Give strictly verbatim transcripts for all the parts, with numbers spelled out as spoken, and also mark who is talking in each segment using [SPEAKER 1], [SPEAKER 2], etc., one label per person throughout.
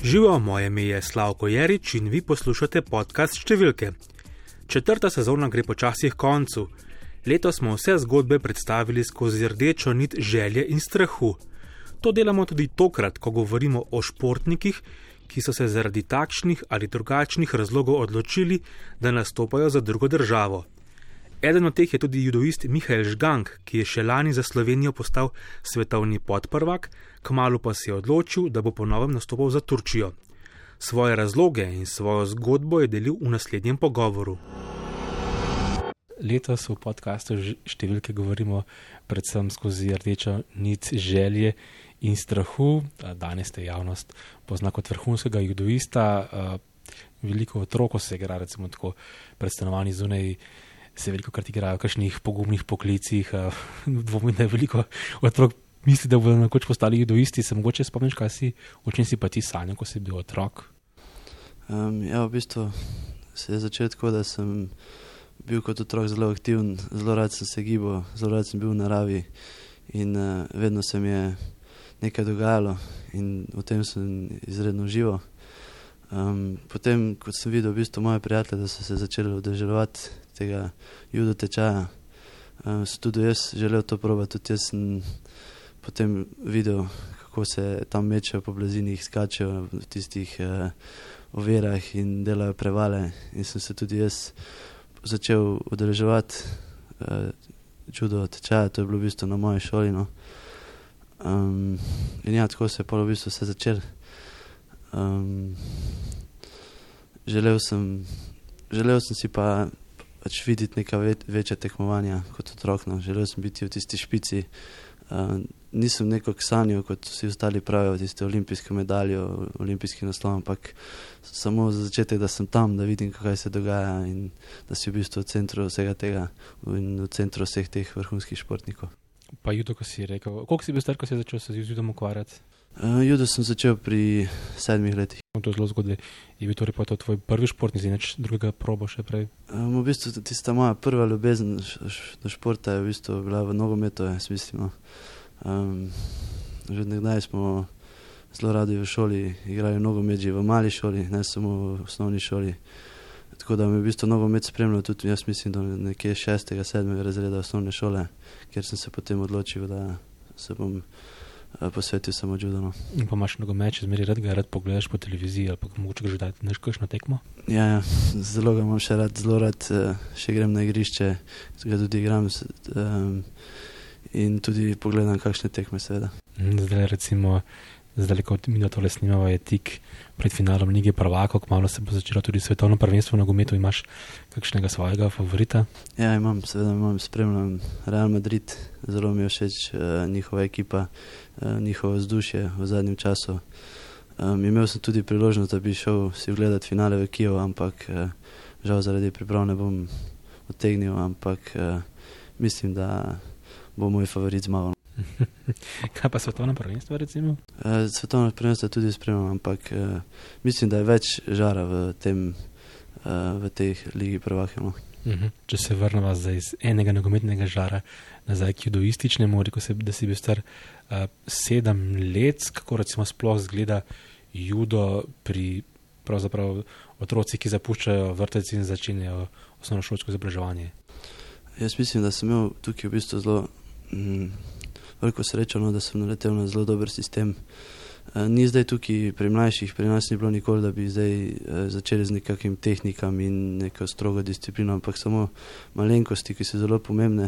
[SPEAKER 1] Živijo, moje ime je Slavko Jerič in vi poslušate podcast Številke. Četrta sezona gre počasi k koncu. Letos smo vse zgodbe predstavili skozi rdečo nit želje in strahu. To delamo tudi tokrat, ko govorimo o športnikih, ki so se zaradi takšnih ali drugačnih razlogov odločili, da nastopajo za drugo državo. Eden od teh je tudi judoist Mihael Žgank, ki je še lani za Slovenijo postal svetovni podprvak, kmalu pa se je odločil, da bo ponovno nastopal za Turčijo. Svoje razloge in svojo zgodbo je delil v naslednjem pogovoru.
[SPEAKER 2] Letos v podcastu Številke govorimo predvsem skozi rdečo nit želje in strahu. Danes te javnost pozna kot vrhunskega judoista. Veliko otrok se igra, recimo tako pred stanovanji zunaj, se veliko krat igrajo v kakšnih pogumnih poklicih. Dvomim, da je veliko otrok misli, da bodo nekoč postali judoisti. Se mogoče spomniš, kaj si, o čem si pa ti sanjal, ko si bil otrok?
[SPEAKER 3] Um, ja, v bistvu se je začelo tako, da sem bil kot otrok zelo aktiven, zelo rad sem se gibal, zelo rad sem bil v naravi in uh, vedno se mi je nekaj dogajalo in v tem sem izredno užival. Um, potem, ko sem videl v bistvu moje prijatelje, da so se začeli udeleževati tega judo tečaja, um, sem tudi jaz želel to probati, tudi jaz sem potem videl, kako se tam mečejo po blazinih, skačejo v tistih uh, ovirah in delajo prevale in sem se tudi jaz začel udeleževati uh, judo tečaja, to je bilo v bistvu na moji šoli, no. Um, in ja, tako se je pol v bistvu vse začel. Um, želel sem, želel sem si pa pač videti neka ve, večja tekmovanja kot otrok, no. Želel sem biti v tisti špici. Uh, nisem nekako sanjal, kot vsi ostali pravijo, tiste olimpijske medalje, olimpijski naslov, ampak samo za začetek, da sem tam, da vidim, kaj se dogaja in da si v bistvu v centru vsega tega in v centru vseh teh vrhunskih športnikov.
[SPEAKER 2] Pa judo, ko si rekel, koliko si bil star, ko si začel se z judom ukvarjati?
[SPEAKER 3] Uh, judo sem začel pri sedmih letih.
[SPEAKER 2] To je zelo zgodaj. Je bil torej pa to tvoj prvi športni, zinač drugega probo še prej?
[SPEAKER 3] Um, v bistvu tista moja prva ljubezen do športa je v bistvu bila v nogometu, jaz mislim. Um, že nekdaj smo zelo radi v šoli igrali nogomet, že v mali šoli, ne samo v osnovni šoli. Tako da me v bistvu nogomet spremljal tudi, jaz mislim, do nekje šestega, sedmega razreda osnovne šole, kjer sem se potem odločil, da se bom posvetil samo judo.
[SPEAKER 2] In pa imaš nogomet, če zmeri rad ga rad pogledaš po televiziji ali pa mogoče ga že dati neš kakšno tekmo?
[SPEAKER 3] Ja, ja, zelo ga imam še rad, zelo rad še grem na igrišče, ga tudi igram um, in tudi pogledam kakšne tekme seveda.
[SPEAKER 2] Zdaj recimo, zdaj ko mi tole snimamo, je tik pred finalom Lige prvakov, kmalu se bo začelo tudi svetovno prvenstvo v nogometu. Imaš kakšnega svojega favorita?
[SPEAKER 3] Ja, imam, seveda imam, spremljam Real Madrid, zelo mi je všeč uh, njihova ekipa, uh, njihovo vzdušje v zadnjem času. Um, imel sem tudi priložnost, da bi šel si ogledati finale v Kijev, ampak uh, žal zaradi priprav ne bom odtegnil, ampak uh, mislim, da bo moj favorit zmagal.
[SPEAKER 2] Kaj pa svetovno prvenstvo recimo?
[SPEAKER 3] Uh, svetovno prvenstvo tudi spremljam, ampak uh, mislim, da je več žara v tem, uh, v tej Ligi prvakov. No.
[SPEAKER 2] Uh-huh. Če se vrnemo zdaj iz enega nogometnega žara nazaj k judoističnemu, rekel si, da si bil star uh, sedem let, kako recimo sploh zgleda judo pri pravzaprav otroci, ki zapuščajo vrtec in začenjajo osnovnošolsko izobraževanje?
[SPEAKER 3] Jaz mislim, da sem imel tukaj v bistvu zelo mm, veliko srečo, no, da sem naletel na zelo dober sistem. Uh, ni zdaj tukaj pri mlajših, pri nas ni bilo nikoli, da bi zdaj uh, začeli z nekakvim tehnikam in neko strogo disciplino, ampak samo malenkosti, ki so zelo pomembne.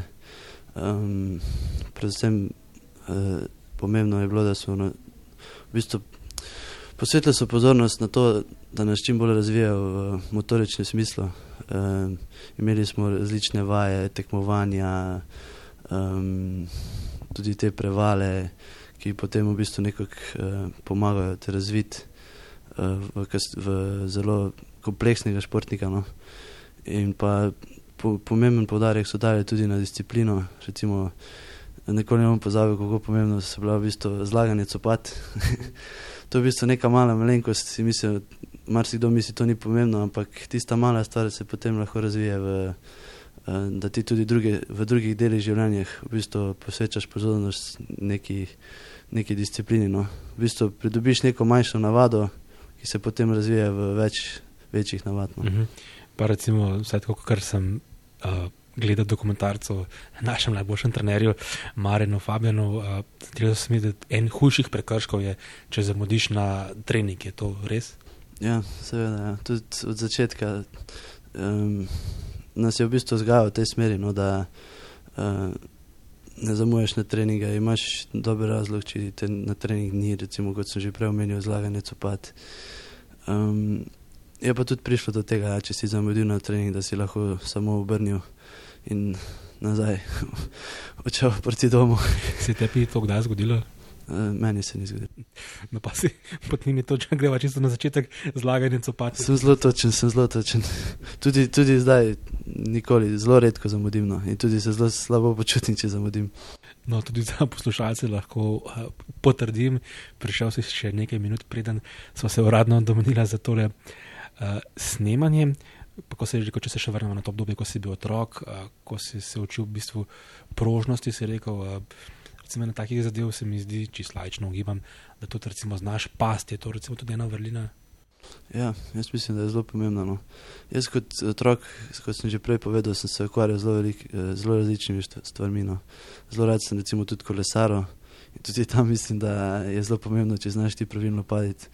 [SPEAKER 3] Um, predvsem uh, pomembno je bilo, da so no, v bistvu posvetili so pozornost na to, da nas čim bolj razvijajo v motoričnem smislu. Um, imeli smo različne vaje, tekmovanja, um, tudi te prevale, ki potem v bistvu nekako uh, pomagajo te razviti uh, v, v zelo kompleksnega športnika. No. In pa po, pomemben poudarek so dali tudi na disciplino. Recimo, nikoli ne bom pozabil, kako pomembno so bila v bistvu zlaganje copat. To je v bistvu neka mala malenkost, si mislim, marsikdo misli, to ni pomembno, ampak tista mala stvar se potem lahko razvije v da ti tudi druge, v drugih delih življenjih v bistvu posvečaš pozornost neki, neki disciplini. No. V bistvu pridobiš neko manjšo navado, ki se potem razvija v več večjih navad. No.
[SPEAKER 2] Uh-huh. Pa recimo, vsaj tako, kar sem uh, gledal dokumentarcev o našem najboljšem trenerju Marjanu Fabjanu, uh, zdelo se mi, da en hujših prekrškov je, če zamudiš na trening. Je to res?
[SPEAKER 3] Ja, seveda. Ja. Tudi od začetka um, nas je v bistvu vzgajal v tej smeri, no, da uh, ne zamujaš na treninga, imaš dober razlog, če te na trening ni, recimo, kot sem že prej omenil, zlaganje copat. Um, je pa tudi prišlo do tega, če si zamudil na trening, da si lahko samo obrnil in nazaj odšel proti domu.
[SPEAKER 2] Se je tebi to kdaj zgodilo?
[SPEAKER 3] Uh, meni se ni zgodilo.
[SPEAKER 2] No pa si pod njimi točno greva čisto na začetek zlaganje copat.
[SPEAKER 3] Sem zelo točen, sem zelo točen. Tudi, tudi zdaj nikoli, zelo redko zamudim, no. In tudi se zelo slabo počutim, če zamudim.
[SPEAKER 2] No, tudi za poslušalce lahko uh, potrdim, prišel si še nekaj minut preden smo se uradno domenila za tole uh, snemanje. Pa ko se je rekel, če se še vrnemo na to obdobje, ko si bil otrok, uh, ko si se učil v bistvu prožnosti, si rekel, uh, recimo na takih zadev se mi zdi, čisto laično ugibam, da tudi recimo znaš pasti, je to recimo tudi ena vrlina?
[SPEAKER 3] Ja, jaz mislim, da je zelo pomembno. No. Jaz kot otrok, kot sem že prej povedal, sem se ukvarjal zelo, velik, zelo različnimi stvarmi. No. Zelo rad sem recimo tudi kolesaro in tudi tam mislim, da je zelo pomembno, če znaš ti pravilno paditi.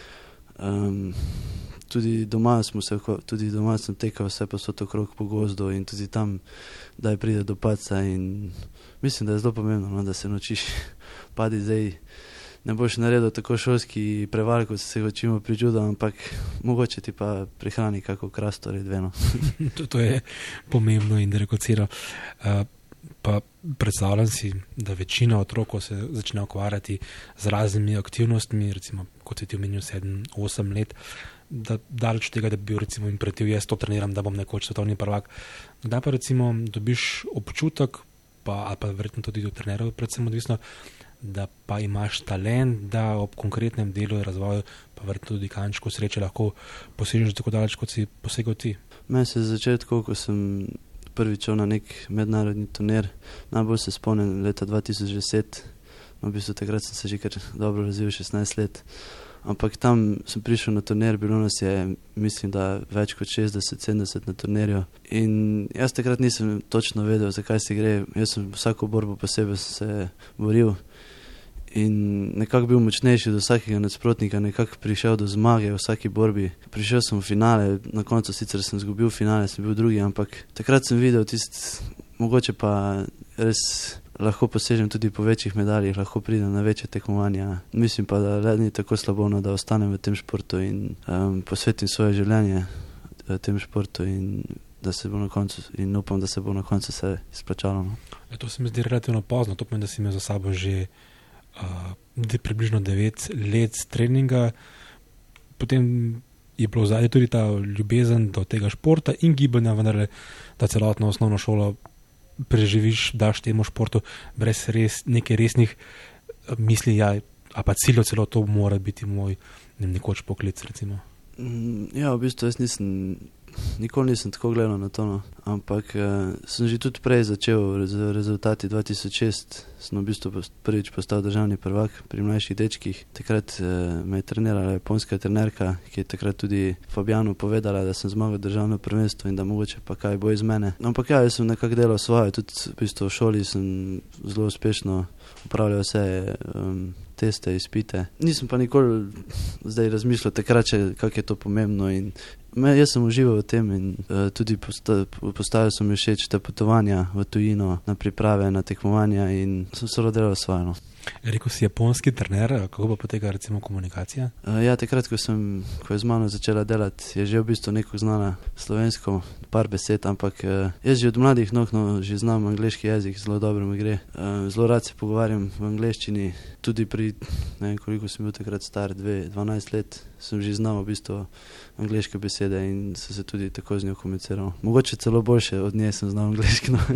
[SPEAKER 3] Um, tudi doma smo se, tudi doma sem tekal vse posod okrog po gozdu in tudi tam, da je pride do padca in mislim, da je zelo pomembno, no, da se naučiš paditi zdaj. Ne boš naredil tako šolski preval, kot se ga učimo pri judu, ampak mogoče ti pa prihrani kako krasto redveno.
[SPEAKER 2] to, to je pomembno in dragoceno. Uh, pa predstavljam si, da večina otrokov se začne ukvarjati z raznimi aktivnostmi, recimo, kot si ti omenil, sedem, osem let, da daleč tega, da bi bil recimo imperativ, jaz to treniram, da bom nekoč svetovni prvak. Da pa recimo dobiš občutek, pa, ali pa verjetno tudi do trenerov predvsem odvisno, da pa imaš talent, da ob konkretnem delu in razvoju pa verjetno tudi kančko sreče lahko posežeš tako daleč, kot si posegel ti.
[SPEAKER 3] Meni se je začelo tako, ko sem prvič šel na nek mednarodni turnir. Najbolj se spomnim leta dva tisoč deset, no, v bistvu takrat sem se že kar dobro razvil, šestnajst let. Ampak tam sem prišel na turnir, bilo nas je, mislim, da več kot šestdeset sedemdeset na turnirju. In jaz takrat nisem točno vedel, zakaj se gre. Jaz sem vsako borbo posebej se boril in nekako bil močnejši do vsakega nasprotnika, nekako prišel do zmage v vsaki borbi. Prišel sem v finale, na koncu sicer sem zgubil finale, sem bil drugi, ampak takrat sem videl tist, mogoče pa res lahko posežem tudi po večjih medaljih, lahko pridem na večje tekmovanja. Mislim pa, da le ni tako slabo, no, da ostanem v tem športu in um, posvetim svoje življenje v tem športu in da se bo na koncu, in upam, da se bo na koncu vse izplačalo. No.
[SPEAKER 2] E, to se mi zdi relativno pozno, to pomeni, da si imel za sabo že uh, približno devet let treninga, potem je bilo vzadje tudi ta ljubezen do tega športa in gibanja, vendar da celotno osnovno šolo preživiš, daš temu športu brez res, nekaj resnih misli, ja, a pa ciljo celo to mora biti moj ne, nekoč poklic, recimo.
[SPEAKER 3] Ja, v bistvu jaz nisem, nikoli nisem tako gledal na to, no. Ampak uh, sem že tudi prej začel z rezultati dva tisoč šest, sem v bistvu prvič postal državni prvak pri mlajših dečkih. Takrat uh, me je trenirala japonska trenerka, ki je takrat tudi Fabjanu povedala, da sem zmagal državno prvenstvo in da mogoče pa kaj bo iz mene. Ampak ja, jaz sem nekako delal svoje, tudi v bistvu v šoli sem zelo uspešno upravljal vse um, teste, izpite. Nisem pa nikoli zdaj razmišljal takrat, kako je to pomembno in me, jaz sem užival v tem in uh, tudi posta, postavil sem mi všeč te potovanja v tujino, na priprave, na tekmovanja in sem se rodelal svoje. No.
[SPEAKER 2] Rekel si japonski trener, kako pa poteka recimo komunikacija?
[SPEAKER 3] Uh, ja, takrat, ko, sem, ko je z mano začela delati, je že v bistvu neko znala slovensko, par besed, ampak uh, jaz že od mladih nog, no, že znam angleški jezik, zelo dobro mi gre. Uh, zelo rad se pogovarjam v angleščini, tudi pri, ne vem, koliko sem bil takrat star, dve, dvanajst let, sem že znal v bistvu angleške besede in sem se tudi tako z njo komuniciral. Mogoče celo boljše od nje sem znal angleški. No.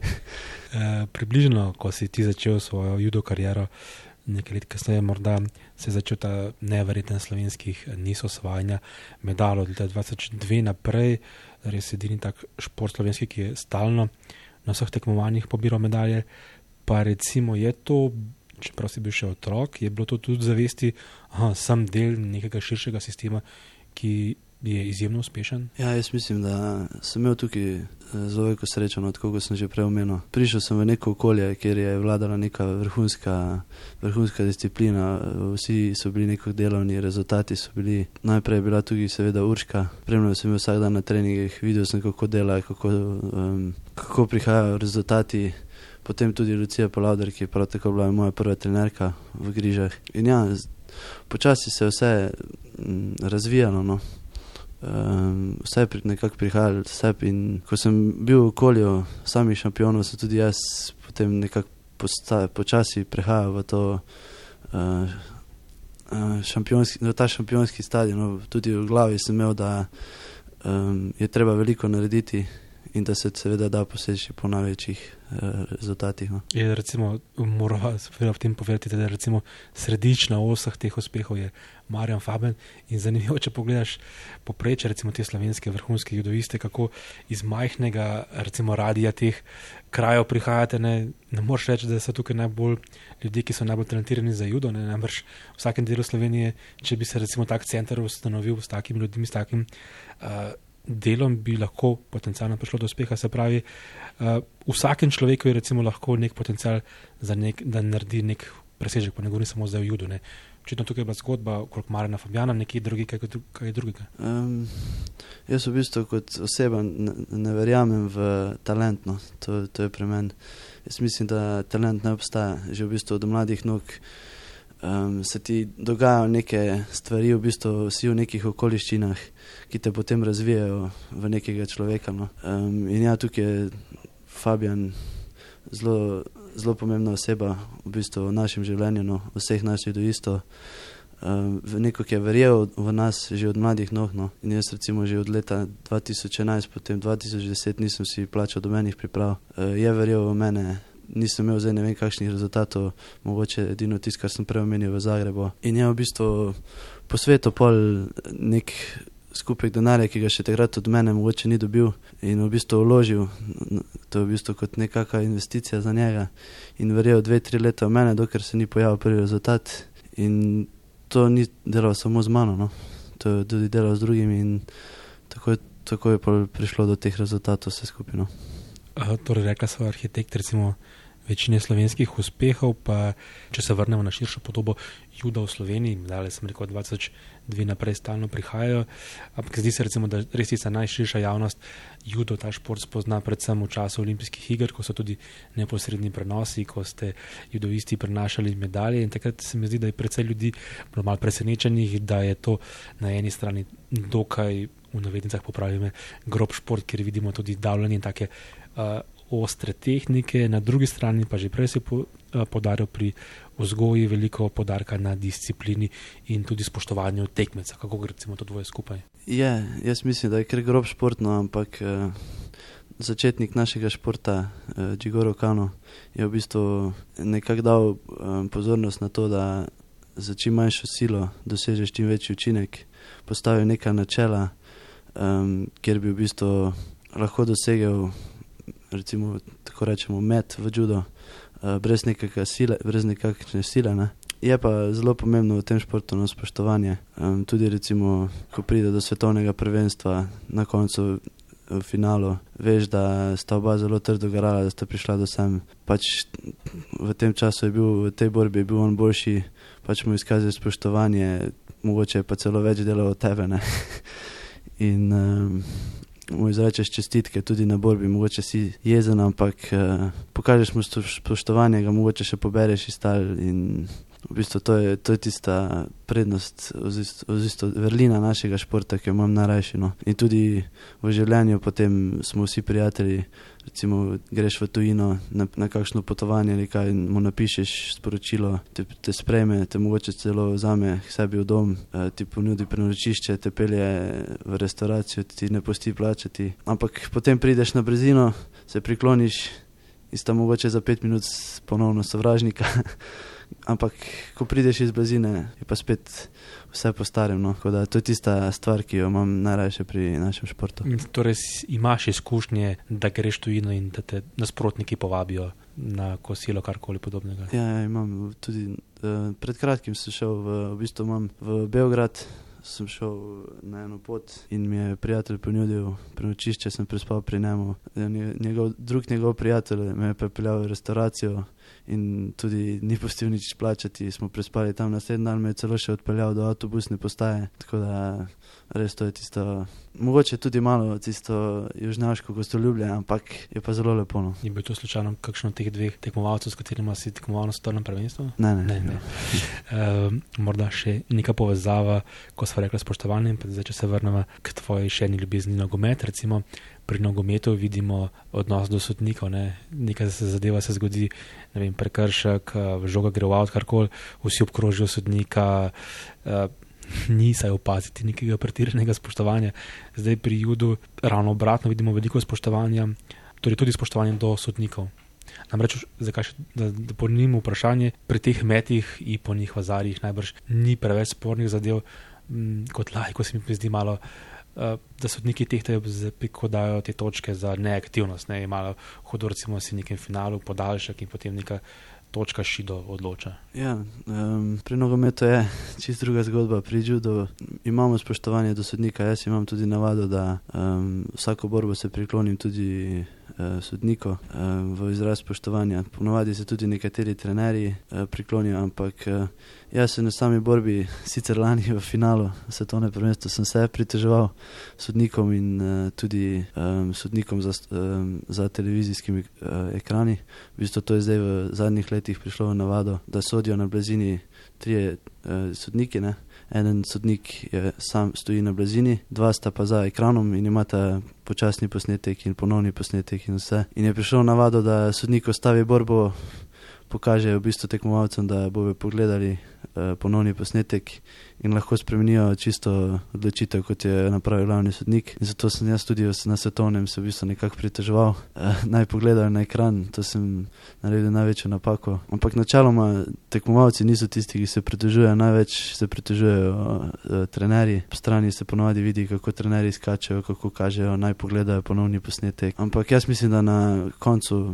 [SPEAKER 2] E, približno, ko si ti začel svojo judo kariero, nekaj let kasneje morda se je začel ta neverjeten slovenskih niz osvajanja medalj od leta dva tisoč dve naprej, res edini tak šport slovenski, ki je stalno na vseh tekmovanjih pobiral medalje. Pa recimo je to čeprav si bil še otrok, je bilo to tudi zavesti, da sem del nekega širšega sistema, ki je izjemno uspešen?
[SPEAKER 3] Ja, jaz mislim, da sem imel tukaj zelo veliko srečo, no, tako kot sem že prej omenil. Prišel sem v neko okolje, kjer je vladala neka vrhunska, vrhunska disciplina, vsi so bili nekako delovni, rezultati so bili. Najprej je bila tudi seveda Urška, spremljal sem jo vsak dan na treningih, videl sem, kako dela, kako, um, kako prihajajo rezultati. Potem tudi Lucija Polavder, ki je prav tako bila moja prva trenerka v Grižah. In ja, počasi se je vse m, razvijalo, no. Um, vse je nekako prihajalo sebi in ko sem bil v okolju samih šampionov, sem tudi jaz potem nekako posta, počasi prehajal v to uh, uh, šampionski, v ta šampionski stadion. No. Tudi v glavi sem imel, da um, je treba veliko narediti in da se seveda da poseči po največjih uh, rezultatih. No.
[SPEAKER 2] Je recimo, moram v tem povedati, da je recimo središčna osah teh uspehov je Marjan Faben in zanimivo, če pogledaš poprečje recimo te slovenske vrhunske judoiste, kako iz majhnega recimo radija teh krajev prihajate, ne, ne moreš reči, da so tukaj najbolj ljudje, ki so najbolj talentirani za judo, ne, namreč v vsakem delu Slovenije, če bi se recimo tak center ustanovil s takimi ljudmi, s takim uh, delom bi lahko potencialno prišlo do uspeha, se pravi, uh, vsakem človeku je recimo lahko nek potencial, za nek, da naredi nek presežek, pa ne govorim samo zdaj o judu, ne. Očitno tukaj je bila zgodba okrog Marjana Fabjana, nekaj drugi, kaj, kaj drugega.
[SPEAKER 3] Um, jaz v bistvu kot oseba ne, ne verjamem v talent, no. to, to je pri meni. Jaz mislim, da talent ne obstaja. Že v bistvu od mladih nog um, se ti dogajajo neke stvari, v bistvu si v nekih okoliščinah, ki te potem razvijajo v nekega človeka. No. Um, in ja, tukaj je Fabjan zelo, zelo pomembna oseba v bistvu v našem življenju, no, vseh naših judoistov. Um, neko, ki je verjel v nas že od mladih nog, no. In jaz recimo že od leta dva tisoč enajst, potem dva tisoč deset nisem si plačal dobenih priprav. Uh, je verjel v mene, nisem imel zdaj ne vem kakšnih rezultatov, mogoče edino tisto, kar sem prej omenil v Zagrebu. In je v bistvu po svetu pol nek skupek denarja, ki ga še takrat od mene mogoče ni dobil in v bistvu vložil, to je v bistvu kot nekakva investicija za njega in verjel dve, tri leta v mene, dokler se ni pojavil prvi rezultat in to ni delal samo z mano, no. To je tudi delal z drugimi in tako je, tako je prišlo do teh rezultatov vse skupaj, no.
[SPEAKER 2] Torej rekla so arhitekt recimo večine slovenskih uspehov, pa če se vrnemo na širšo podobo juda v Sloveniji, dale sem rekel, dva tisoč dve naprej stalno prihajajo, ampak zdi se recimo, da res tista najširša javnost judo, ta šport spozna predvsem v času olimpijskih iger, ko so tudi neposredni prenosi, ko ste judoisti prenašali medalje in takrat se mi zdi, da je precej ljudi malo presenečenih, da je to na eni strani dokaj, v navednicah popravljame, grob šport, kjer vidimo tudi davljanje in take uh, ostre tehnike, na drugi strani pa že prej se po, podaril pri vzgoji veliko podarka na disciplini in tudi spoštovanju tekmeca. Kako gre recimo to dvoje skupaj?
[SPEAKER 3] Je, jaz mislim, da je kar grob športno, ampak eh, začetnik našega športa, eh, Gigoro Kano, je v bistvu nekako dal eh, pozornost na to, da za čim manjšo silo dosežeš čim večji učinek, postavil neka načela, eh, kjer bi v bistvu lahko dosegel recimo, tako rečemo, met v judo, uh, brez nekakšne sile, brez nekakšne sile, ne. Je pa zelo pomembno v tem športu na spoštovanje. Um, tudi recimo, ko pride do svetovnega prvenstva, na koncu v finalu, veš, da sta oba zelo trdo garala, da sta prišla do sem. Pač v tem času je bil, v tej borbi je bil on boljši, pač mu izkazal spoštovanje, mogoče pa celo več delal od tebe, ne. In um, mu izrečeš čestitke tudi na borbi, mogoče si jezen, ampak uh, pokažeš mu spoštovanje, ga mogoče še pobereš iz tal in v bistvu to je, to je tista prednost, oziroma vrlina našega športa, ki jo imam najrajši, no. In tudi v življenju potem smo vsi prijatelji, recimo greš v tujino na, na kakšno potovanje ali kaj in mu napišeš sporočilo, te, te sprejme, te mogoče celo vzame k sebi v dom, ti ponudi prenočišče, te pelje v restauracijo, ti ne pusti plačati. Ampak potem prideš na brezino, se prikloniš in sta mogoče za pet minut ponovno sovražnika. Ampak ko prideš iz blizine, je pa spet vse po starem, no. Tako da to je tista stvar, ki jo imam najrajše pri našem športu.
[SPEAKER 2] Torej imaš izkušnje, da greš tujino in da te nasprotniki povabijo na kosilo, karkoli podobnega?
[SPEAKER 3] Ja, ja, imam tudi. Uh, pred kratkim sem šel v, v bistvu imam v Beograd, sem šel na eno pot in mi je prijatelj ponudil prenočišče, sem prespal pri njemu. Njegov, drug njegov prijatelj me je pripeljal v restauracijo in tudi ni pustil nič plačati, smo prespali tam. Naslednji dan me je celo še odpeljal do avtobusne postaje, tako da res to je tisto, mogoče tudi malo tisto južnjaško gostoljublje, ampak je pa zelo lepo. No.
[SPEAKER 2] Je bil to slučajno kakšno od teh dveh tekmovalcev, s katerima si tekmoval na svetovnem prvenstvu?
[SPEAKER 3] Ne, ne.
[SPEAKER 2] ne, ne. uh, morda še neka povezava, ko sva rekla spoštovanje, pa zdaj, če se vrnemo k tvoji še eni ljubezni nogomet, recimo pri nogometu vidimo odnos do sodnikov, ne? Nekaj se zadeva se zgodi, ne vem, prekršek, žoga gre v avt, karkoli, vsi obkrožijo sodnika, uh, ni saj opaziti nekega pretiranega spoštovanja. Zdaj pri judu ravno obratno vidimo veliko spoštovanja, torej tudi spoštovanje do sodnikov. Namreč, zakaj še, da, da po njim vprašanje, pri teh metih in po njih vazarjih najbrž ni preveč spornih zadev, m, kot lajko se mi zdi malo, uh, da sodniki tehtajo, ko dajo te točke za neaktivnost, ne, malo hudo recimo si nekem finalu podaljšek in potem neka točka šido odloča.
[SPEAKER 3] Ja, um, pri nogometu je čist druga zgodba. Pri judu imamo spoštovanje do sodnika. Jaz imam tudi navado, da um, vsako borbo se priklonim tudi uh, sodniku um, v izraz spoštovanja. Ponovadi se tudi nekateri trenerji uh, priklonijo, ampak uh, jaz se na sami borbi, sicer lani v finalu svetovne prvenstva, sem se priteževal sodnikom in uh, tudi um, sodnikom za, um, za televizijskimi uh, ekrani. V bistvu to je zdaj v zadnjih letih prišlo v navado, da sodijo na blazini trije uh, sodniki, ne. Eden sodnik je, sam stoji na blazini, dva sta pa za ekranom in imata počasni posnetek in ponovni posnetek in vse. In je prišlo v navado, da sodnik ostavi borbo, pokaže v bistvu tekmovalcem, da bodo pogledali uh, ponovni posnetek in lahko spremenijo čisto odločitev, kot je napravil glavni sodnik. In zato sem jaz tudi na svetovnem se v bistvu nekako priteževal, uh, naj pogledajo na ekran, to sem naredil največjo napako. Ampak načeloma tekmovalci niso tisti, ki se pritožujejo, največ se pritožujejo uh, trenerji. Po strani se ponovadi vidi, kako trenerji skačejo, kako kažejo, naj pogledajo ponovni posnetek. Ampak jaz mislim, da na koncu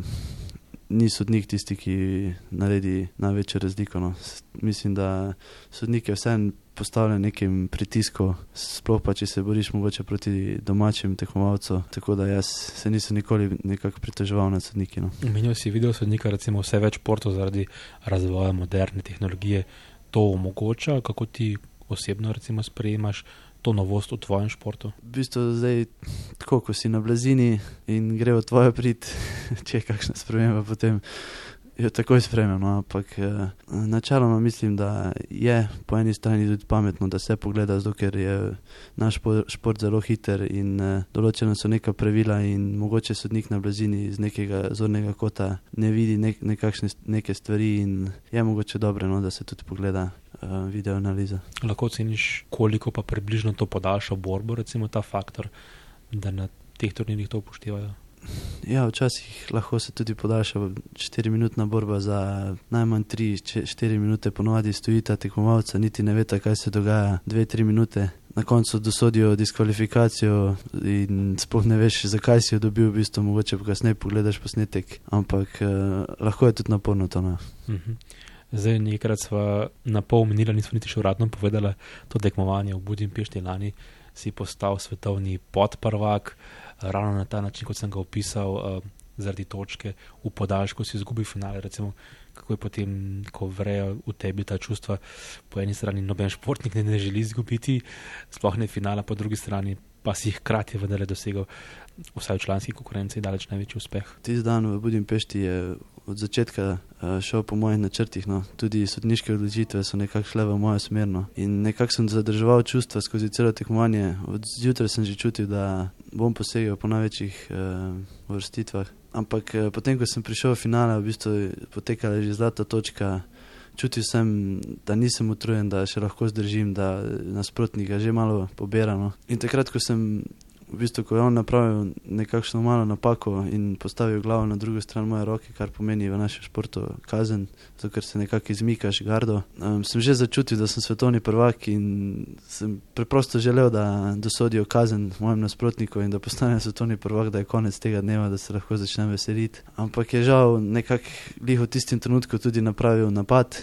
[SPEAKER 3] ni sodnik tisti, ki naredi največjo razliko. No. Mislim, da sodnik je vseeno postavljen nekim pritiskom, sploh pa, če se boriš mogoče proti domačim tekmovalcem, tako da jaz se nisem nikoli nekako pritoževal nad sodniki. No.
[SPEAKER 2] Omenil si video sodnika, recimo vse več športov zaradi razvoja moderne tehnologije to omogoča, kako ti osebno recimo sprejemaš to novost v tvojem športu?
[SPEAKER 3] V bistvu zdaj, tako ko si na blazini in gre v tvojo prid, če je kakšna sprememba, potem jo takoj spremem, no, ampak eh, načeloma mislim, da je po eni strani tudi pametno, da se pogleda, zato ker je naš šport, šport zelo hiter in eh, določena so neka pravila in mogoče sodnik na blazini iz nekega zornega kota ne vidi nek, nekakšne neke stvari in je mogoče dobro, no, da se tudi pogleda uh, video analiza.
[SPEAKER 2] Lahko oceniš, koliko pa približno to podaljša borbo, recimo ta faktor, da na teh turnirjih to upoštevajo?
[SPEAKER 3] Ja, včasih lahko se tudi podaljša štiriminutna borba za najmanj tri štiri minute, ponovadi stojita tekmovalca, niti ne veta, kaj se dogaja, dve tri minute. Na koncu dosodijo diskvalifikacijo in sploh ne veš, zakaj si jo dobil, v bistvu mogoče pa kasneje pogledaš posnetek, ampak eh, lahko je tudi naporno to. No.
[SPEAKER 2] Uh-huh. Zdaj nekrat sva na pol minila, nismo niti še uradno povedala, to tekmovanje v Budimpešti lani si postal svetovni podprvak, ravno na ta način, kot sem ga opisal, uh, zaradi točke v podaljšku si izgubil finale, recimo, kako je potem, ko vrejo v tebi ta čustva, po eni strani noben športnik ne, ne želi izgubiti, sploh ne finala, po drugi strani pa si hkrati vendarle dosegel vsaj v članski konkurenci daleč največji uspeh.
[SPEAKER 3] Tisti dan v Budimpešti je od začetka uh, šel po mojih načrtih, no. Tudi sodniške odločitve so nekako šle v mojo smer, no. In nekako sem zadrževal čustva skozi celo tekmovanje. Od zjutraj sem že čutil, da bom posegel po največjih uh, vrstitvah. Ampak uh, potem, ko sem prišel v finale, v bistvu potekala že zlata točka, čutil sem, da nisem utrujen, da še lahko zdržim, da nasprotnika že malo pobera, no. In takrat, ko sem v bistvu, ko je on napravil nekakšno malo napako in postavil glavo na drugo stran moje roke, kar pomeni v našem športu kazen, zato ker se nekako izmikaš gardo, um, sem že začutil, da sem svetovni prvak in sem preprosto želel, da dosodijo kazen mojem nasprotniku in da postanem svetovni prvak, da je konec tega dneva, da se lahko začnem veseliti. Ampak je žal nekako glih v tistem trenutku tudi napravil napad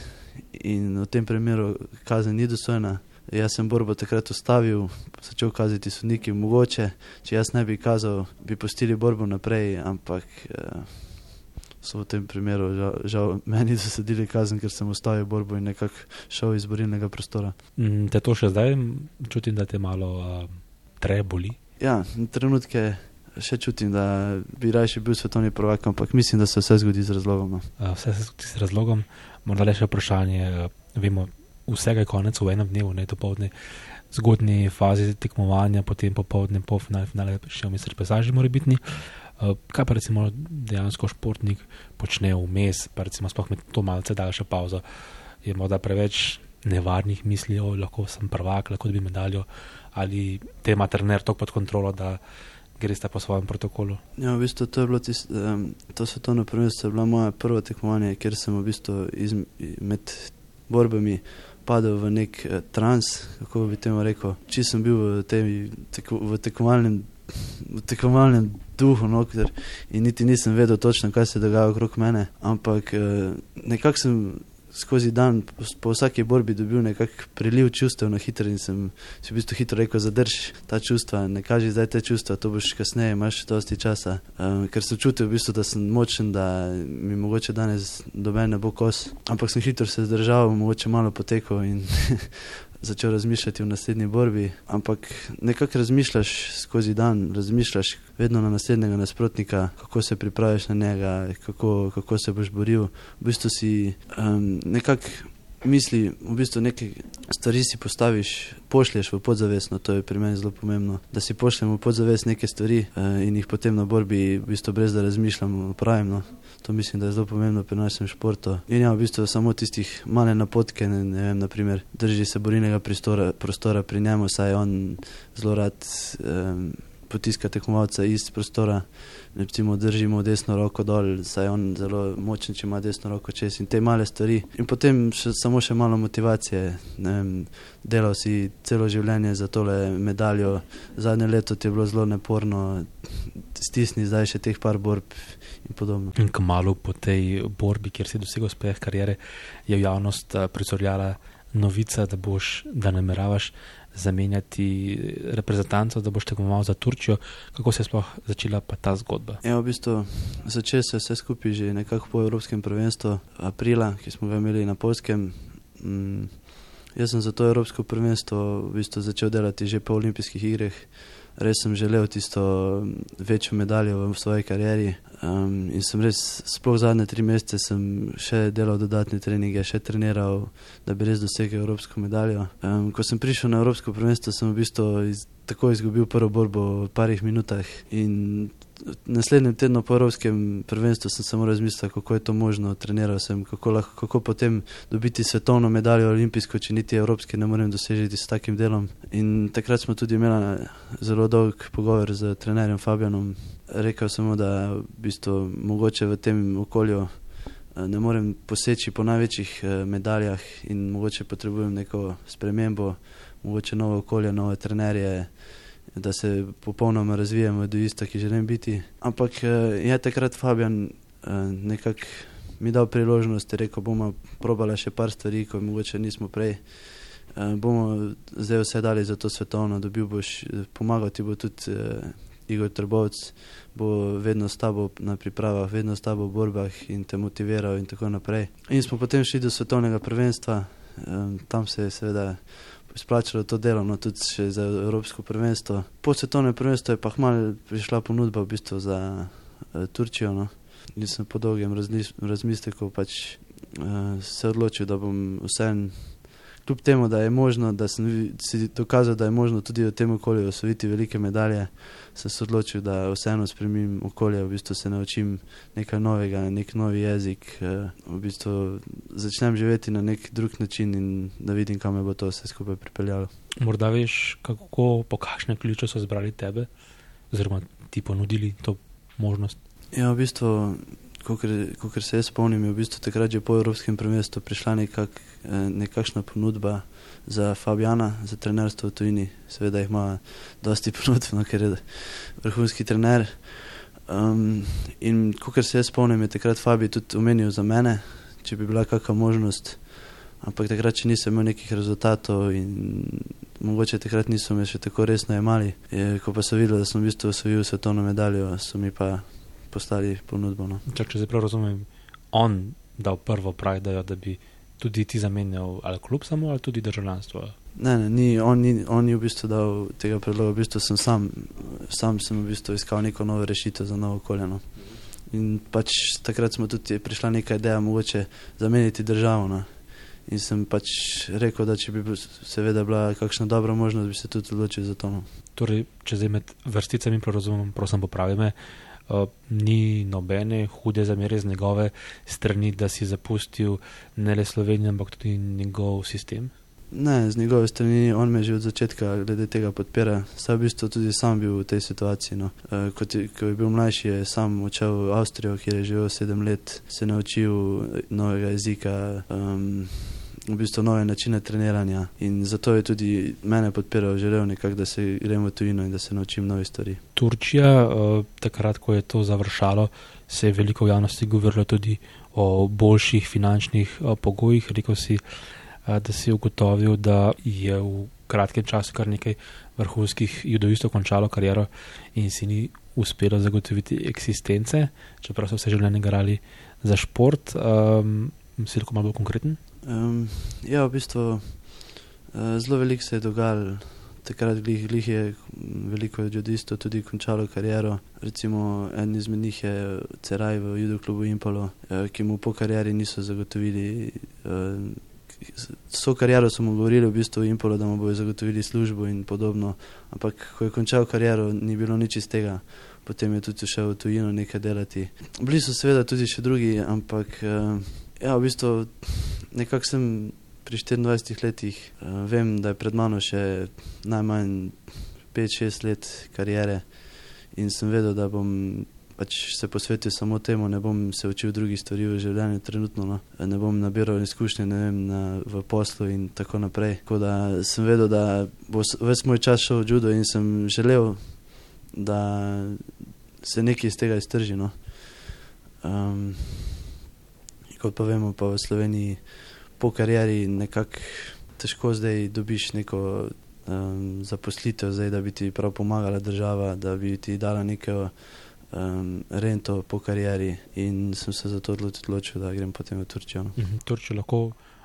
[SPEAKER 3] in v tem primeru kazen ni dostojna. Jaz sem borbo takrat ustavil, začel kazati sodniki, mogoče, če jaz ne bi kazal, bi pustili borbo naprej, ampak eh, so v tem primeru žal, žal meni zasedili kazen, ker sem ustavil borbo in nekako šel iz borilnega prostora.
[SPEAKER 2] Mm, te to še zdaj čutim, da te malo uh, tre boli?
[SPEAKER 3] Ja, trenutke še čutim, da bi rajši bil svetovni prvak, ampak mislim, da se vse zgodi z razlogom.
[SPEAKER 2] Uh, vse se zgodi z razlogom. Morda le še vprašanje, uh, vemo, vsega je konec v enem dnevu, ne dopoldne, zgodnji fazi tekmovanja, potem popoldne, polfinale, finale, še vmes repesaži morebitni. Uh, kaj pa recimo dejansko športnik počne vmes, pa recimo sploh med to malce daljša pauza, je morda preveč nevarnih misli, o, lahko sem prvak, lahko dobi medaljo, ali te ima trener toliko pod kontrolo, da greste po svojem protokolu?
[SPEAKER 3] Ja, v bistvu to je bilo tist, um, to svetovno prvenstvo je bilo moje prvo tekmovanje, kjer sem v bistvu iz, med borbami padel v nek uh, trans, kako bi temu rekel. Če sem bil v, tem, teko, v tekmovalnem v tekmovalnem duhu, no, ker, in niti nisem vedel točno, kaj se dogaja okrog mene, ampak uh, nekako sem skozi dan po, po vsaki borbi dobil nekak priliv čustev na hitro in sem si v bistvu hitro rekel, zadrž ta čustva, ne kaži zdaj te čustva, to boš kasneje, imaš dosti časa. Um, ker sem čutil v bistvu, da sem močen, da mi mogoče danes doben ne bo kos, ampak sem hitro se zdržal, mogoče malo potekal in začel razmišljati v naslednji borbi, ampak nekako razmišljaš skozi dan, razmišljaš vedno na naslednjega nasprotnika, kako se pripraviš na njega, kako, kako se boš boril. V bistvu si um, nekako misli, v bistvu neke stvari si postaviš, pošlješ v podzavestno, to je pri meni zelo pomembno, da si pošljem v podzavest neke stvari uh, in jih potem na borbi v bistvu brez da razmišljam opravim. No. To mislim, da je zelo pomembno pri našem športu. In ja, v bistvu samo tistih male napotke, ne, ne vem, naprimer, drži se borilnega prostora, prostora pri njemu, saj on zelo rad um, potiska tekmovalca iz prostora, recimo držimo desno roko dol, saj on zelo močen, če ima desno roko čez in te male stvari. In potem še, samo še malo motivacije, ne vem, delal si celo življenje za tole medaljo, zadnje leto ti je bilo zelo naporno, stisni zdaj še teh par borb in podobno.
[SPEAKER 2] In kmalu po tej borbi, kjer si dosegel uspeh karijere, je v javnost prizorjala novica, da boš, da nameravaš zamenjati reprezentanco, da boš tekmoval za Turčijo. Kako se je sploh začela pa ta zgodba?
[SPEAKER 3] Ja, v bistvu začelo se vse skupaj že nekako po Evropskem prvenstvu aprila, ki smo ga imeli na Poljskem. Mm, jaz sem za to Evropsko prvenstvo v bistvu začel delati že po olimpijskih igrah. Res sem želel tisto večjo medaljo v svoji karieri um, in sem res, sploh zadnje tri mesece sem še delal dodatne treninge, še treniral, da bi res dosegel evropsko medaljo. Um, ko sem prišel na Evropsko prvenstvo, sem v bistvu iz, tako izgubil prvo borbo v parih minutah in naslednjem tednu po Evropskem prvenstvu sem samo razmislil, kako je to možno, treniral sem, kako, lahko, kako potem dobiti svetovno medaljo olimpijsko, če niti evropske ne morem dosežiti s takim delom. In takrat smo tudi imeli zelo dolg pogovor z trenerjem Fabianom. Rekel sem mu, da v bistvu mogoče v tem okolju ne morem poseči po največjih medaljah in mogoče potrebujem neko spremembo, mogoče novo okolje, nove trenerje, da se popolnoma razvijem v duista, ki želim biti. Ampak je takrat Fabian nekako mi dal priložnost, je rekel, bomo probali še par stvari, ko mogoče nismo prej. Bomo zdaj vse dali za to svetovno, dobil boš, pomagal ti bo tudi Igor Trbovc, bo vedno s tabo na pripravah, vedno s tabo v borbah in te motiviral in tako naprej. In smo potem šli do svetovnega prvenstva, tam se je seveda splačalo to delo, no tudi še za Evropsko prvenstvo. Po svetovnem prvenstvu je pa hmalo prišla ponudba v bistvu za uh, Turčijo, no. In sem po dolgem razmisleku pač uh, se odločil, da bom vseeno, kljub temu, da je možno, da sem si dokazal, da je možno tudi v tem okolju osvojiti velike medalje, sem se odločil, da vseeno spremim okolje, v bistvu se naučim nekaj novega, nek novi jezik, v bistvu začnem živeti na nek drug način in da vidim, kam me bo to vse skupaj pripeljalo.
[SPEAKER 2] Morda veš, kako, po kakšnem ključu so zbrali tebe oziroma ti ponudili to možnost?
[SPEAKER 3] Ja, v bistvu, kakor se jaz spomnim, je v bistvu takrat že po evropskem prvenstvu prišla nekak, nekakšna ponudba za Fabijana, za trenerstvo v tujini. Seveda jih ima dosti ponudb, no, ker je vrhunski trener. Um, in kakor se jaz spomnim, je takrat Fabi tudi omenil za mene, če bi bila kakva možnost, ampak takrat, če nisem imel nekih rezultatov in mogoče takrat niso me še tako resno jemali. Je, ko pa so videli, da sem v bistvu osvojil svetovno medaljo, so mi pa postali ponudbo. No.
[SPEAKER 2] Čak, če se prav razumem, on dal prvo prajdajo, da bi tudi ti zamenjal ali klub samo, ali tudi državljanstvo?
[SPEAKER 3] Ne, ne, ni, on, ni, on ni v bistvu dal tega predloga, v bistvu sem sam, sam sem v bistvu iskal neko novo rešitev za novo okolje. No. In pač takrat smo tudi prišla neka ideja mogoče zameniti državo. No. In sem pač rekel, da če bi seveda bila kakšna dobra možnost, bi se tudi odločil za to. No.
[SPEAKER 2] Torej, če zdaj med vrsticami prav prosim popravi me, uh, ni nobene hude zamere z njegove strani, da si zapustil ne le Slovenijo, ampak tudi njegov sistem?
[SPEAKER 3] Ne, z njegove strani, on me že od začetka glede tega podpira. Saj v bistvu tudi sam bil v tej situaciji. No. E, kot je, ko je bil mlajši, je sam odšel v Avstrijo, kjer je živel sedem let, se naučil novega jezika, um, v bistvu nove načine treniranja in zato je tudi mene podpiral, želel nekako, da se grem v tujino in da se naučim nove stvari.
[SPEAKER 2] Turčija, uh, takrat, ko je to završalo, se je veliko v javnosti govorilo tudi o boljših finančnih uh, pogojih. Rekel si, da si ugotovil, da je v kratkem času kar nekaj vrhunskih judovistov končalo kariero in si ni uspelo zagotoviti eksistence, čeprav so vse življenje garali za šport. Um, si lahko malo bolj konkreten?
[SPEAKER 3] Um, ja, v bistvu uh, zelo veliko se je dogajalo. Takrat glih, glih je veliko judovistov tudi končalo kariero. Recimo, en izmed njih je Ceraj v judo klubu Impolo, uh, ki mu po karieri niso zagotovili uh, so kariero so mu govorili v bistvu Impolo, da mu bojo zagotovili službo in podobno, ampak ko je končal kariero, ni bilo nič iz tega. Potem je tudi šel v tujino nekaj delati. Bili so seveda tudi še drugi, ampak ja, v bistvu nekako sem pri štiriindvajsetih letih, vem, da je pred mano še najmanj pet šest let kariere in sem vedel, da bom pač se posvetil samo temu, ne bom se učil drugih stvari v življenju trenutno, no. Ne bom nabiral izkušnje, ne vem, na, v poslu in tako naprej. Tako da sem vedel, da bo ves moj čas šel v judo in sem želel, da se nekaj iz tega iztrži, no. Um, kot pa vemo, pa v Sloveniji po karieri nekako težko zdaj dobiš neko um, zaposlitev, zdaj, da bi ti prav pomagala država, da bi ti dala neko Um, rento po karieri in sem se zato odločil, da grem potem v Turčijo. No.
[SPEAKER 2] Mm-hmm. Turčijo lahko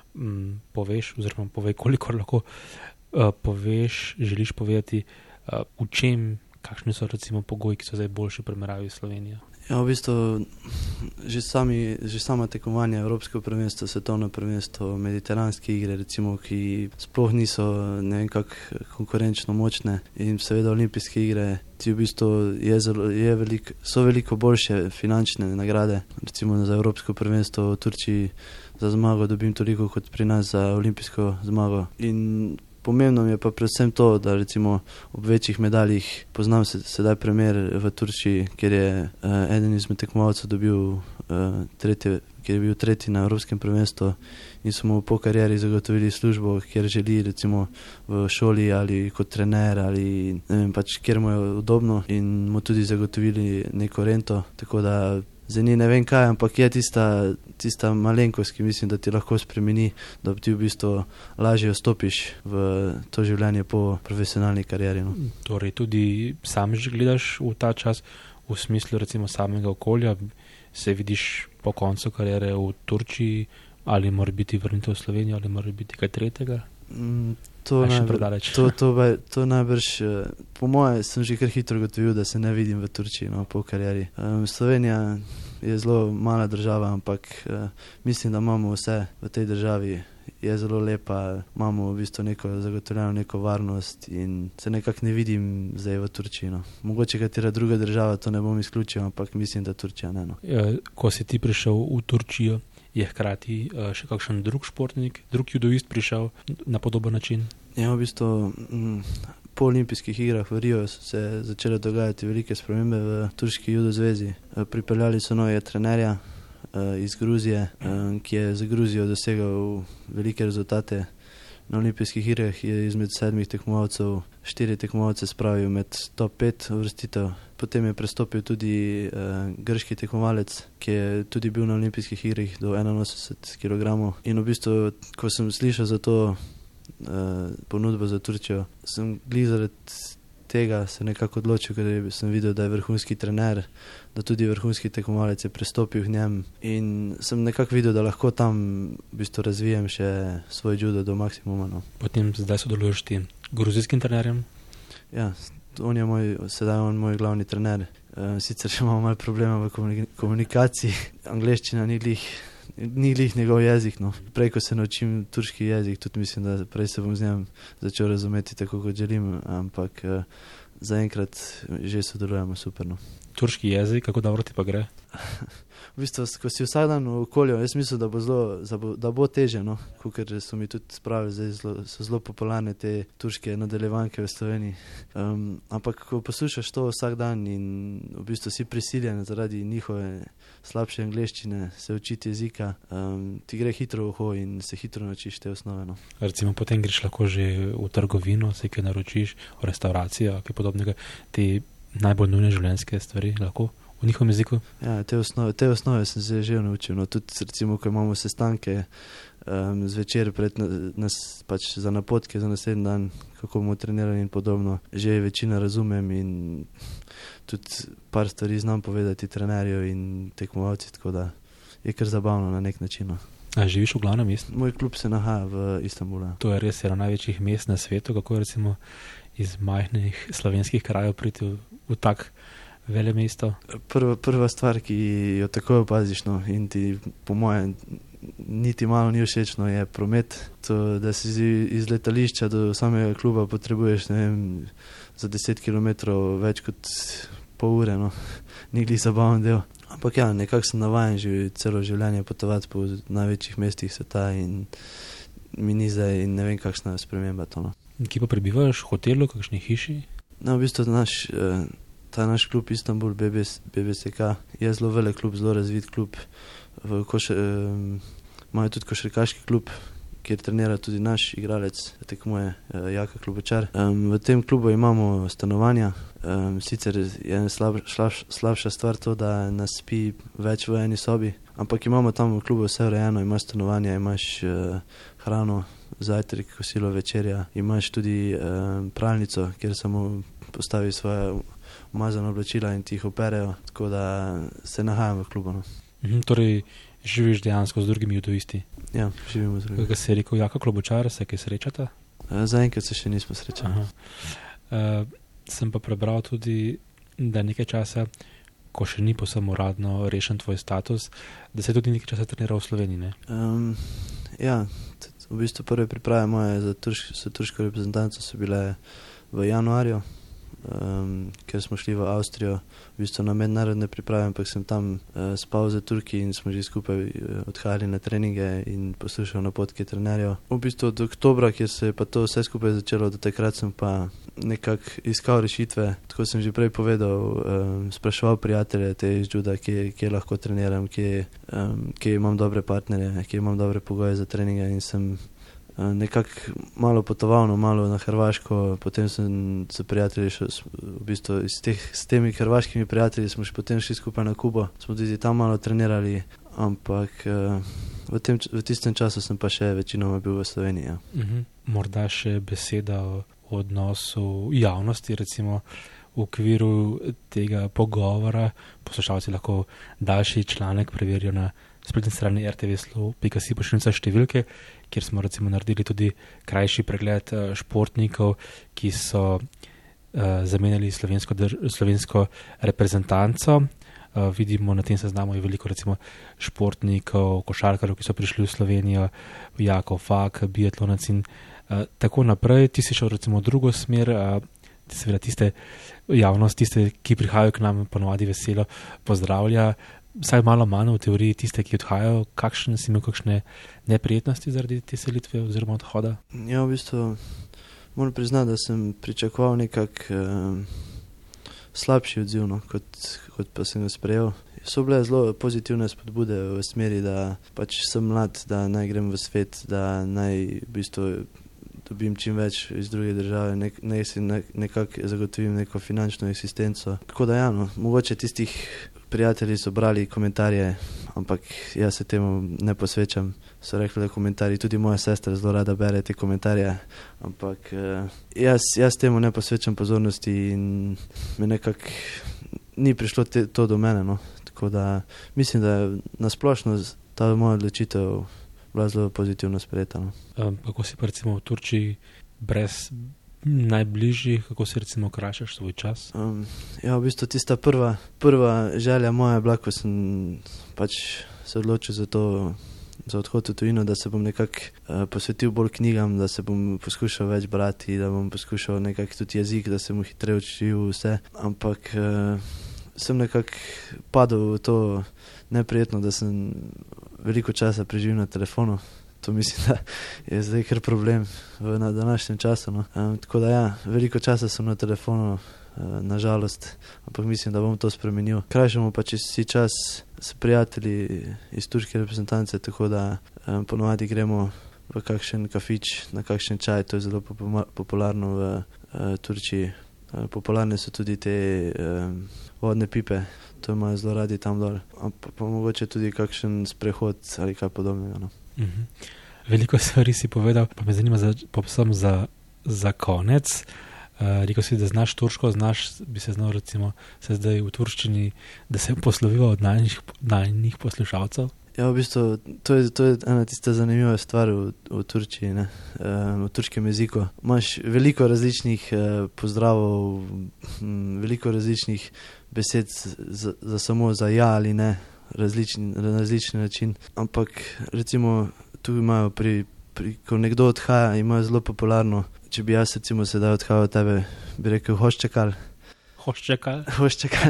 [SPEAKER 2] mm, poveš, oziroma povej, koliko lahko uh, poveš, želiš povedati, uh, v čem, kakšni so recimo pogoji, ki so zdaj boljši v primerjavi s Slovenijo?
[SPEAKER 3] Ja, v bistvu že, sami, že sama tekovanja, Evropsko prvenstvo, svetovno prvenstvo, mediteranske igre, recimo, ki sploh niso ne vem kak konkurenčno močne in seveda olimpijske igre, ti v bistvu je zelo, je veliko, so veliko boljše finančne nagrade. Recimo za Evropsko prvenstvo v Turčiji za zmago dobim toliko kot pri nas za olimpijsko zmago. In pomembno mi je pa predvsem to, da recimo ob večjih medaljih poznam se, sedaj primer v Turčiji, kjer je uh, eden izmed tekmovalcev dobil uh, tretje, kjer je bil tretji na Evropskem prvenstvu in so mu po karieri zagotovili službo, kjer želi recimo v šoli ali kot trener ali ne vem, pač kjer mu je udobno in mu tudi zagotovili neko rento, tako da zdaj ni ne vem kaj, ampak je tista, tista malenkost, ki mislim, da ti lahko spremeni, da ti v bistvu lažje vstopiš v to življenje po profesionalni karieri. No.
[SPEAKER 2] Torej tudi sam že gledaš v ta čas v smislu recimo samega okolja, se vidiš po koncu kariere v Turčiji ali mora biti vrnitev v Slovenijo ali mora biti kaj tretjega?
[SPEAKER 3] Mm, to, najbolj, to, to, to najbrž, po moje sem že kar hitro gotovil, da se ne vidim v Turčiji, no, po karieri. Um, Slovenija je zelo mala država, ampak uh, mislim, da imamo vse v tej državi. Je zelo lepa, imamo v bistvu neko zagotovljeno neko varnost in se nekako ne vidim zdaj v Turčiji. No. Mogoče katera druga država, to ne bom izključil, ampak mislim, da Turčija ne. No.
[SPEAKER 2] Ja, ko si ti prišel v Turčijo, je hkrati uh, še kakšen drug športnik, drug judovist prišel na podoben način?
[SPEAKER 3] Ja, v bistvu m, po olimpijskih igrah v Rio so se začele dogajati velike spremembe v turški judo zvezi. Pripeljali so novega trenerja iz Gruzije, ki je za Gruzijo dosegal velike rezultate. Na olimpijskih igrah je izmed sedmih tekmovalcev štiri tekmovalce spravil med top pet uvrstitev. Potem je prestopil tudi uh, grški tekmovalec, ki je tudi bil na olimpijskih igrah do enainosemdeset kilogramov. In v bistvu, ko sem slišal za to uh, ponudbo za Turčijo, sem glih zaradi tega se nekako odločil, ker sem videl, da je vrhunski trener, da tudi vrhunski tekmovalec je prestopil v njem in sem nekako videl, da lahko tam v bistvu razvijem še svoj judo do maksimuma. No.
[SPEAKER 2] Potem zdaj sodeluješ ti gruzijskim trenerjem?
[SPEAKER 3] Ja, on je moj, sedaj on moj glavni trener. E, sicer še imamo malo problema v komunikaciji, angleščina ni glih, ni glih njegov jezik. No. Prej, ko se naučim turški jezik, tudi mislim, da prej se bom z njem začel razumeti tako, kot želim, ampak uh, zaenkrat že sodelujemo super. No.
[SPEAKER 2] Turški jezik, kako dobro ti pa gre?
[SPEAKER 3] V bistvu, ko si vsak dan v okolju, jaz mislim, da bo, zelo, da bo teže, no? Ker so mi tudi spravili, zdaj zelo, so zelo popularne te turške nadaljevanke v Sloveniji. Um, ampak, ko poslušaš to vsak dan in v bistvu si prisiljen zaradi njihove slabše angleščine se učiti jezika, um, ti gre hitro v uho in se hitro naučiš te osnove. No?
[SPEAKER 2] Recimo, potem greš lahko že v trgovino, se kaj naročiš, v restauracijo, kaj podobnega, te najbolj nujne življenjske stvari lahko v njihovem jeziku?
[SPEAKER 3] Ja, te osnove, te osnove sem se že naučil. No, tudi recimo, ko imamo sestanke um, zvečer pred nas, pač za napotke za naslednji dan, kako bomo trenirali in podobno, že večina razumem in tudi par stvari znam povedati trenerju in tekmovalci, tako da je kar zabavno na nek način. No.
[SPEAKER 2] A živiš v glavnem mestu?
[SPEAKER 3] Moj klub se nahaja v Istanbulu.
[SPEAKER 2] To je res eno največjih mest na svetu, kako recimo iz majhnih slovenskih krajev priti v, v tak vele mesto?
[SPEAKER 3] Prva, prva stvar, ki jo tako opaziš, no, in ti po mojem niti malo ni všečno, je promet. To, da si iz letališča do samega kluba potrebuješ, ne vem, za deset kilometrov več kot pol ure, no. Ni glih zabaven del. Ampak ja, nekako sem navajen že celo življenje potovati po največjih mestih sveta in mi ni zdaj in ne vem, kakšna je sprememba to. No.
[SPEAKER 2] Kje pa prebivaš? V hotelu, kakšni hiši?
[SPEAKER 3] No, v bistvu naš, ta naš klub Istanbul B B C K je zelo velik klub, zelo razvit klub. V koše, imajo tudi košarkaški klub, kjer trenira tudi naš igralec, tekmuje Jaka Klobučar. V tem klubu imamo stanovanja. Sicer je slab, slab, slabša stvar to, da nas spi več v eni sobi, ampak imamo tam v klubu vse urejeno, imaš stanovanja, imaš hrano, zajtrk, kosilo, večerja, imaš tudi pralnico, kjer samo postavi svoje umazana oblačila in ti jih operejo, tako da se nahajam v klubu. No.
[SPEAKER 2] Mhm, torej, živiš dejansko z drugimi judoisti?
[SPEAKER 3] Ja, živimo z drugimi.
[SPEAKER 2] Kaj se je rekel, Jaka Klobučar, se kaj srečata?
[SPEAKER 3] Zaenkrat se še nismo srečali.
[SPEAKER 2] Uh, sem pa prebral tudi, da nekaj časa, ko še ni posebno uradno rešen tvoj status, da se tudi nekaj časa treniral v Sloveniji, ne? Um,
[SPEAKER 3] ja, v bistvu prve priprave moje za, turš, za turško reprezentanco so bile v januarju, um, ker smo šli v Avstrijo, v bistvu na mednarodne priprave, ampak sem tam uh, spal za Turki in smo že skupaj uh, odhajali na treninge in poslušal napotke trenerjev. V bistvu od oktobra, kjer se je pa to vse skupaj začelo, do takrat sem pa nekako iskal rešitve, tako sem že prej povedal, um, spraševal prijatelje te iz juda, kje, kje lahko treniram, kje, um, kje imam dobre partnerje, kje imam dobre pogoje za treninge in sem uh, nekako malo potoval, no, malo na Hrvaško, potem sem s prijatelji šel, v bistvu s, teh, s temi hrvaškimi prijatelji smo še potem šli skupaj na Kubo, smo tudi tam malo trenirali, ampak uh, v, tem, v tistem času sem pa še večinoma bil v Sloveniji. Ja.
[SPEAKER 2] Uh-huh. Morda še beseda o odnosu javnosti, recimo v okviru tega pogovora. Poslušalci lahko daljši članek preverijo na spletni strani er te ve slo pika si pošiljnica številke, kjer smo recimo naredili tudi krajši pregled športnikov, ki so uh, zamenjali slovensko, drž- slovensko reprezentanco. Uh, vidimo na tem seznamu je veliko recimo športnikov, košarkarjev, ki so prišli v Slovenijo, Jakov Fak, biatlonec in Uh, tako naprej. Ti si šel recimo v drugo smer, uh, seveda tiste javnost, tiste, ki prihajajo k nam, ponovadi veselo pozdravlja, vsaj malo manj v teoriji tiste, ki odhajajo. Kakšne si imel kakšne neprijetnosti zaradi te selitve oziroma odhoda?
[SPEAKER 3] Ja, v bistvu, v Moram priznati, da sem pričakoval nekak um, slabši odziv, no, kot, kot pa sem ga sprejel. So bile zelo pozitivne spodbude v smeri, da pač sem mlad, da naj grem v svet, da naj v bistvu dobim čim več iz druge države, nek, naj si ne, nekako zagotovim neko finančno eksistenco. Tako da ja, no, mogoče tistih prijatelji so brali komentarje, ampak jaz se temu ne posvečam. So rekli, da komentarji, tudi moja sestra zelo rada bere te komentarje, ampak jaz, jaz temu ne posvečam pozornosti in me nekako ni prišlo te, to do mene, no. Tako da mislim, da je nasplošno ta moja odločitev bila zelo pozitivno sprejeta. No.
[SPEAKER 2] Um, kako si pa recimo v Turčiji brez najbližjih, kako si recimo krašaš svoj čas?
[SPEAKER 3] Um, ja, v bistvu tista prva, prva želja moja je bila, ko sem pač se odločil za to, za odhod v tujino, da se bom nekako uh, posvetil bolj knjigam, da se bom poskušal več brati, da bom poskušal nekako tudi jezik, da se bom hitreje učil vse, ampak uh, sem nekako padel v to neprijetno, da sem veliko časa preživel na telefonu. To mislim, da je zdaj kar problem v na današnjem času. No. Um, tako da ja, veliko časa sem na telefonu, uh, nažalost, ampak mislim, da bom to spremenil. Krajšamo pa čez si čas s prijatelji iz turške reprezentance, tako da um, ponovadi gremo v kakšen kafič, na kakšen čaj, to je zelo popularno v uh, Turčiji. Uh, popularne so tudi te um, vodne pipe, to imajo zelo radi tam dol, pa, pa mogoče tudi kakšen sprehod ali kaj podobnega. No.
[SPEAKER 2] Uh-huh. Veliko stvari si povedal, pa me zanima za, povsem za, za konec. Uh, rekel si, da znaš turško, znaš, bi se znal recimo se zdaj v turščini, da se posloviva od najnih, najnih poslušalcev?
[SPEAKER 3] Ja, v bistvu, to je, to je ena tista zanimiva stvar v, v Turčiji, ne? Um, v turškem jeziku. Imaš veliko različnih uh, pozdravov, m, veliko različnih besed za, za samo za ja ali ne, različni, na različni način. Ampak recimo tu imajo, pri, pri, ko nekdo odhaja, imajo zelo popularno, če bi jaz recimo sedaj odhajal od tebe, bi rekel hoščekal.
[SPEAKER 2] Hoščekal?
[SPEAKER 3] Hoščekal.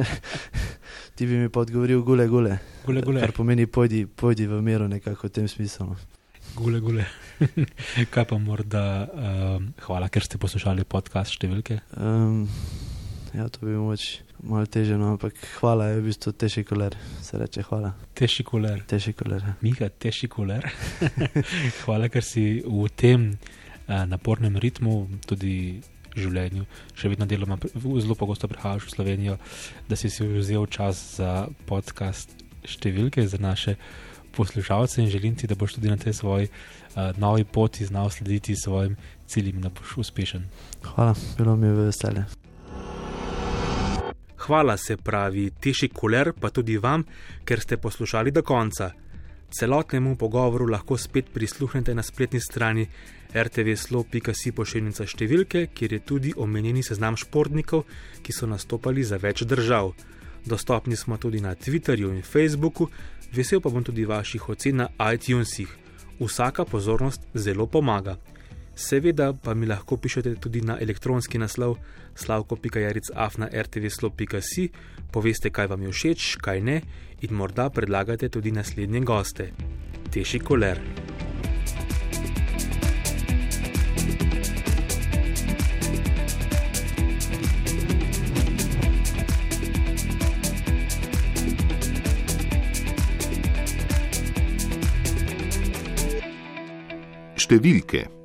[SPEAKER 3] Ti bi mi pa odgovoril gule, gule.
[SPEAKER 2] Gule, gule.
[SPEAKER 3] Kar pomeni pojdi, pojdi v miru nekako v tem smislu.
[SPEAKER 2] Gule, gule. Kaj pa morda, um, hvala, ker ste poslušali podcast številke?
[SPEAKER 3] Um, ja, to bi moč malo teže, no, ampak hvala je v bistvu tešikuler, se reče hvala.
[SPEAKER 2] Tešikuler.
[SPEAKER 3] Tešikuler, ja.
[SPEAKER 2] Miha, tešikuler. Hvala, ker si v tem uh, napornem ritmu, tudi življenju, še vedno deloma, zelo pogosto prihajaš v Slovenijo, da si si vzel čas za podcast številke za naše poslušalce in želim ti, da boš tudi na tej svoji uh, novi poti znal slediti svojim ciljem, da boš uspešen.
[SPEAKER 3] Hvala, bilo mi je veselje.
[SPEAKER 1] Hvala se pravi Tešikuler, pa tudi vam, ker ste poslušali do konca. Celotnemu pogovoru lahko spet prisluhnete na spletni strani er te ve slo pika si pošiljnica številke, kjer je tudi omenjeni seznam športnikov, ki so nastopali za več držav. Dostopni smo tudi na Twitterju in Facebooku, vesel pa bom tudi vaših ocen na iTunesih. Vsaka pozornost zelo pomaga. Seveda pa mi lahko pišete tudi na elektronski naslov slavko pika jaric afna er te ve slo pika si, poveste, kaj vam je všeč, kaj ne in morda predlagate tudi naslednje goste. Tešikuler.
[SPEAKER 4] Številke.